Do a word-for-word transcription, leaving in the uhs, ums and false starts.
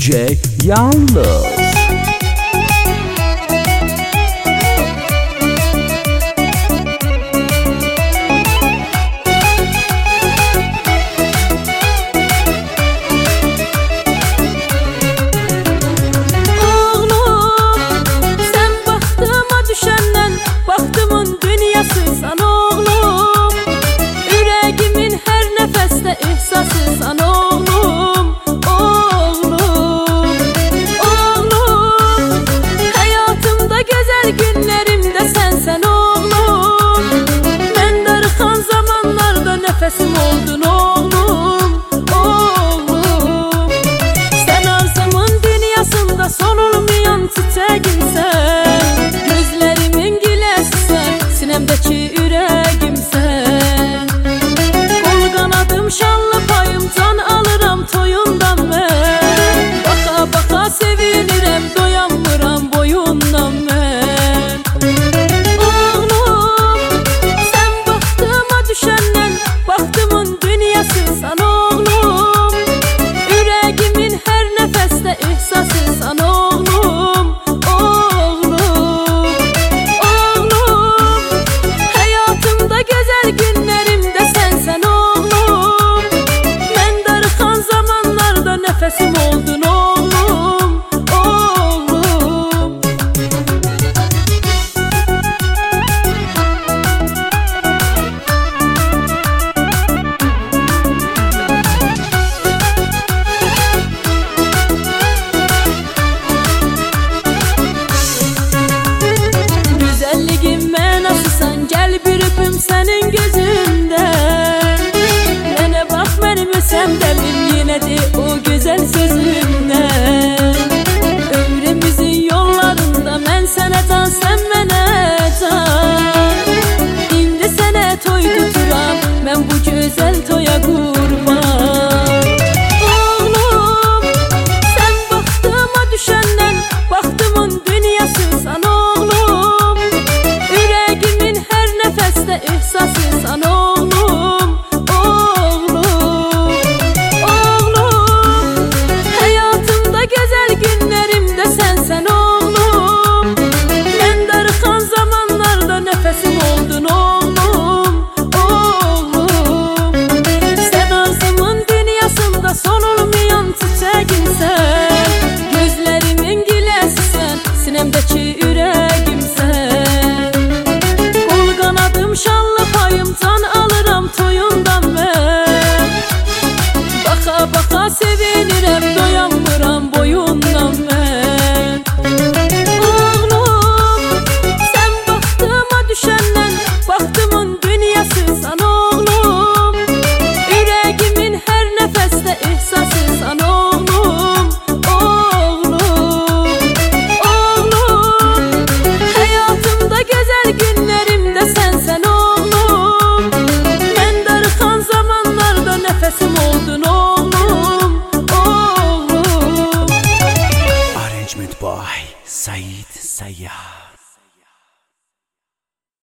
J Yalnız. İhsasızsan oğlum, oğlum, oğlum. Hayatımda güzel günlerimde sensen oğlum. Ben darıkan zamanlarda nefesim oldun oğlum, oğlum. Sen arzımın dünyasında son olmayan çiçeğimsen. Gözlerimin gülesisin, sinemdeki yüreğimsen. Şanlı payım can alırım toyundan ben. Baka baka sevinirem doyanmıram boyundan ben. Oğlum sen baktıma düşenden baktımın dünyasıysan oğlum. Yüreğimin her nefeste ihsasıysan oğlum, oğlum, oğlum. Hayatımda güzel günlerimde sensen oğlum. Nefesim oldun oğlum, oğlum. Güzelliğime nasılsan gel bir öpüm senin gözünden. Mene bak benim ösem demim yine de o güzel sözünden. Ömrümüzün yollarında ben sana can sen bana can. İndi sene toy tuturam ben bu güzel toya kurban. Oğlum sen baktıma düşenden baktımın dünyasıysan oğlum. Yüreğimin her nefeste ihsasıysan oğlum, oğlum, oğlum. Hayatımda güzel günlerimde sensen oğlum. Ben darıkan zamanlarda nefesim oldun oğlum, oğlum. Sen arzımın dünyasında son olmayan çiçeğimsen. Gözlerimin gülesisin, sinemdeki yüreğimsen. Kol kanadım şanlı payım can alırım toyundan ben. Baka baka sevinirem doyanmıram boyundan ben. Oğlum sen baktıma düşenden baktımın dünyasıysan oğlum. Yüreğimin her nefeste ihsasıysan oğlum, oğlum, oğlum. Hayatımda güzel günlerimde sensen oğlum. Ben darıkan zamanlarda nefesim oldun oğlum.